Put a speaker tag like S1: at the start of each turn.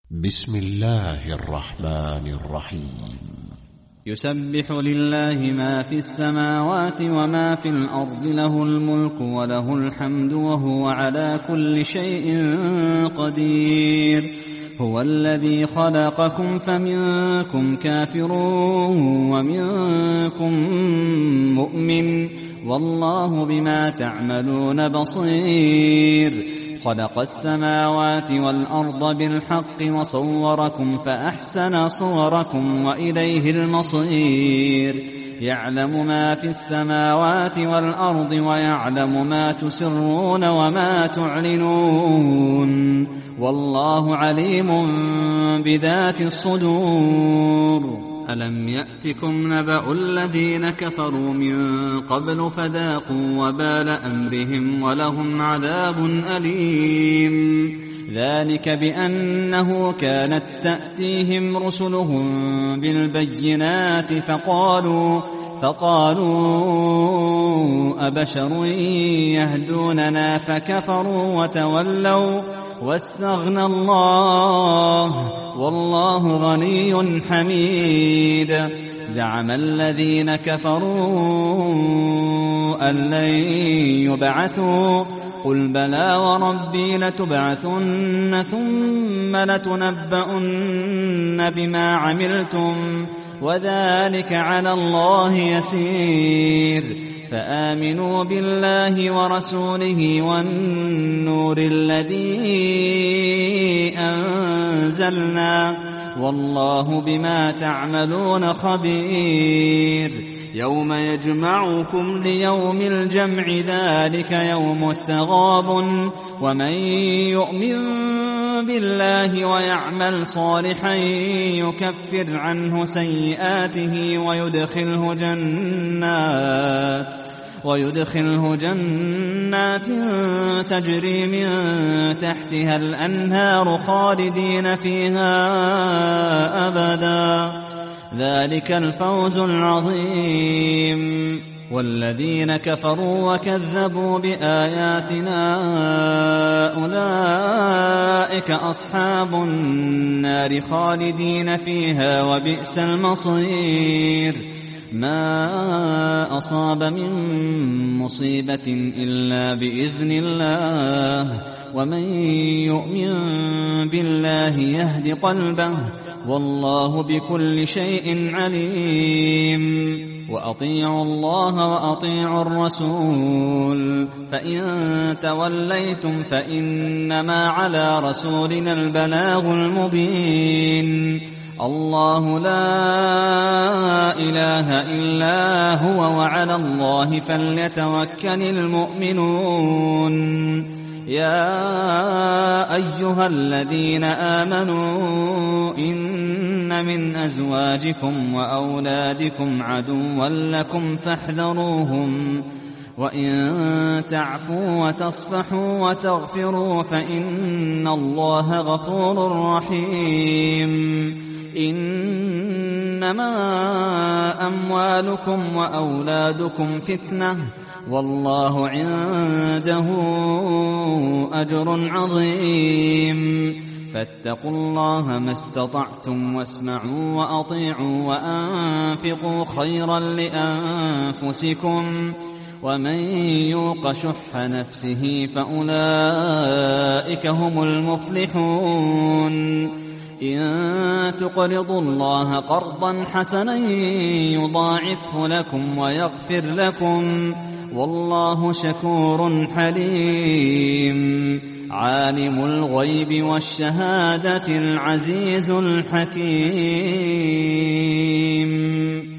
S1: بسم الله الرحمن الرحيم.
S2: يسبح لله ما في السماوات وما في الأرض، له الملك وله الحمد وهو على كل شيء قدير. هو الذي خلقكم فمنكم كافر ومنكم مؤمن، والله بما تعملون بصير. خلق السماوات والأرض بالحق وصوركم فأحسن صوركم وإليه المصير. يعلم ما في السماوات والأرض ويعلم ما تسرون وما تعلنون، والله عليم بذات الصدور. ألم يأتكم نبأ الذين كفروا من قبل فذاقوا وبال أمرهم ولهم عذاب أليم. ذلك بأنه كانت تأتيهم رسلهم بالبينات فقالوا أبشر يهدوننا فكفروا وتولوا واستغنى الله والله غني حميد. زعم الذين كفروا أن لن يبعثوا، قل بلى وربي لتبعثن ثم لتنبؤن بما عملتم وذلك على الله يسير. فآمنوا بالله ورسوله والنور الذي أنزلنا، والله بما تعملون خبير. يوم يجمعكم ليوم الجمع، ذلك يوم التغابن. ومن يؤمن بالله ويعمل صالحا يكفر عنه سيئاته ويدخله جنات تجري من تحتها الأنهار خالدين فيها أبدا، ذلك الفوز العظيم. والذين كفروا وكذبوا بآياتنا أولئك أصحاب النار خالدين فيها وبئس المصير. ما أصاب من مصيبة إلا بإذن الله، ومن يؤمن بالله يهد قلبه، والله بكل شيء عليم. وأطيعوا الله وأطيعوا الرسول، فإن توليتم فإنما على رسولنا البلاغ المبين. الله لا إله إلا هو وعلى الله فليتوكل المؤمنون. يا أيها الذين آمنوا إن من أزواجكم وأولادكم عدوا لكم فاحذروهم، وإن تعفوا وتصفحوا وتغفروا فإن الله غفور رحيم. إنما أموالكم وأولادكم فتنة، والله عنده أجر عظيم. فاتقوا الله ما استطعتم واسمعوا وأطيعوا وأنفقوا خيرا لأنفسكم، ومن يوق شح نفسه فأولئك هم المفلحون. إن تقرضوا الله قرضا حسنا يضاعفه لكم ويغفر لكم، والله شكور حليم. عالم الغيب والشهادة العزيز الحكيم.